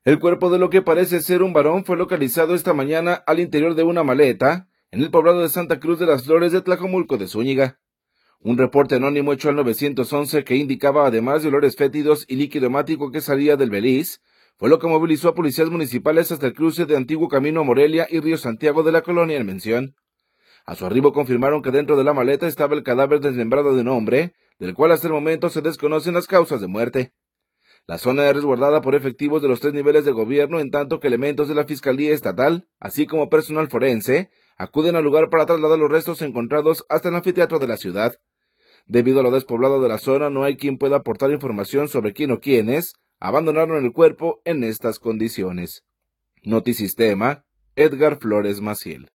El cuerpo de lo que parece ser un varón fue localizado esta mañana al interior de una maleta en el poblado de Santa Cruz de las Flores de Tlajomulco de Zúñiga. Un reporte anónimo hecho al 911 que indicaba, además de olores fétidos y líquido hemático que salía del Beliz, fue lo que movilizó a policías municipales hasta el cruce de Antiguo Camino Morelia y Río Santiago de la colonia en mención. A su arribo confirmaron que dentro de la maleta estaba el cadáver desmembrado de un hombre, del cual hasta el momento se desconocen las causas de muerte. La zona es resguardada por efectivos de los 3 niveles de gobierno, en tanto que elementos de la Fiscalía Estatal, así como personal forense, acuden al lugar para trasladar los restos encontrados hasta el anfiteatro de la ciudad. Debido a lo despoblado de la zona, no hay quien pueda aportar información sobre quién o quiénes abandonaron el cuerpo en estas condiciones. Notisistema, Edgar Flores Maciel.